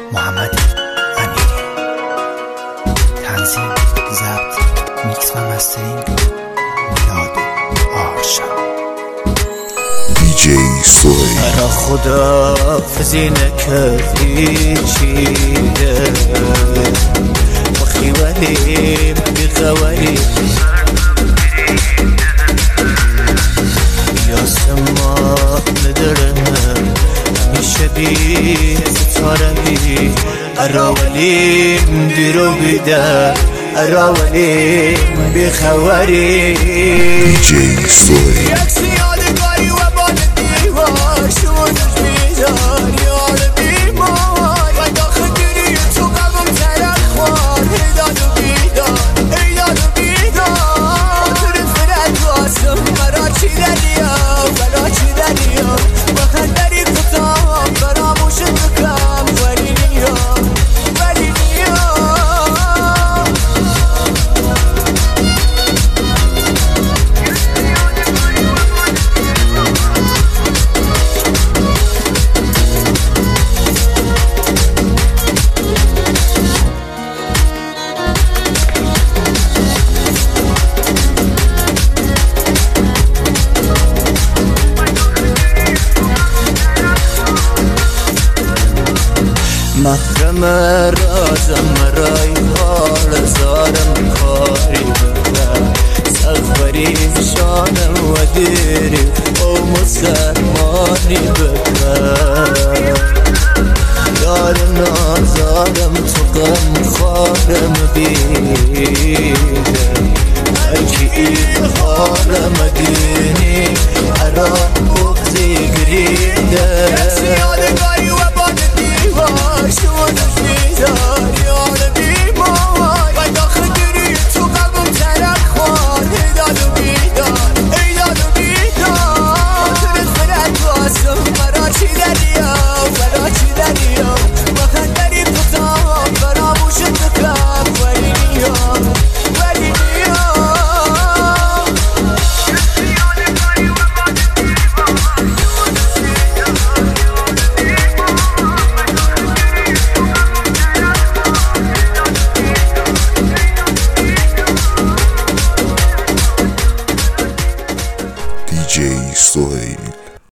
محمد امیری. تنظیم، ضبط، میکس و مسترینگ میلاد آرشا. دیجی سوی برا خداحافظی نکردی چیده بخی ولی بخوری یاسما ندارم همیشه بی ستارهی اراولیم بیرو بیده اراولیم بخوری دیجی سوی یک سیادگاری و بال دیوار شونش بیدار یار بیمار و داخل گیری تو قبول ترک خوار هیداد و بیدار هیداد و بیدار خاطرت فرد واسم برا چی دریا برا چی دریا با خندری کتام فراموشت بکم ولی نیا ولی نیا محرم رازم رای حال زارم کاری بکن سفری شانم و دیری او مسلمانی بکن یار نازارم تو غم خارم بیده هرکی این حالم دینی ارا بغزی گریده